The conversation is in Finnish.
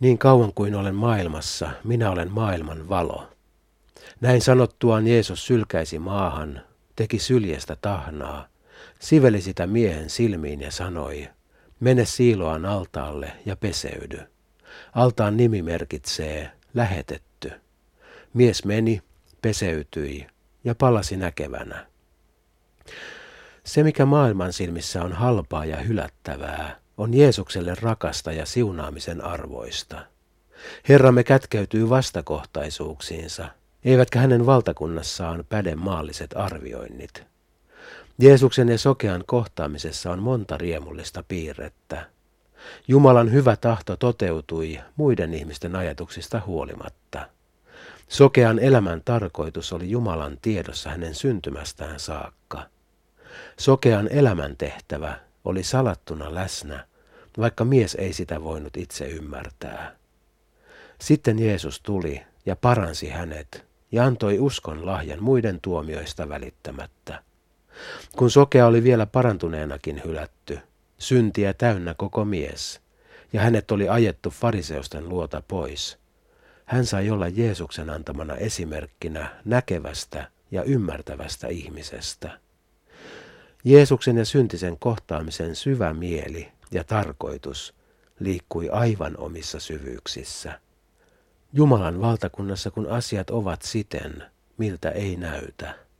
Niin kauan kuin olen maailmassa, minä olen maailman valo. Näin sanottuaan Jeesus sylkäisi maahan, teki syljestä tahnaa, siveli sitä miehen silmiin ja sanoi, mene Siiloan altaalle ja peseydy. Altaan nimi merkitsee lähetetty. Mies meni, peseytyi ja palasi näkevänä. Se, mikä maailman silmissä on halpaa ja hylättävää, on Jeesukselle rakasta ja siunaamisen arvoista. Herramme kätkeytyy vastakohtaisuuksiinsa, eivätkä hänen valtakunnassaan päde maalliset arvioinnit. Jeesuksen ja sokean kohtaamisessa on monta riemullista piirrettä. Jumalan hyvä tahto toteutui muiden ihmisten ajatuksista huolimatta. Sokean elämän tarkoitus oli Jumalan tiedossa hänen syntymästään saakka. Sokean elämän tehtävä oli salattuna läsnä, vaikka mies ei sitä voinut itse ymmärtää. Sitten Jeesus tuli ja paransi hänet ja antoi uskon lahjan muiden tuomioista välittämättä. Kun sokea oli vielä parantuneenakin hylätty, syntiä täynnä koko mies, ja hänet oli ajettu fariseusten luota pois, hän sai olla Jeesuksen antamana esimerkkinä näkevästä ja ymmärtävästä ihmisestä. Jeesuksen ja syntisen kohtaamisen syvä mieli ja tarkoitus liikkui aivan omissa syvyyksissä. Jumalan valtakunnassa kun asiat ovat siten, miltä ei näytä.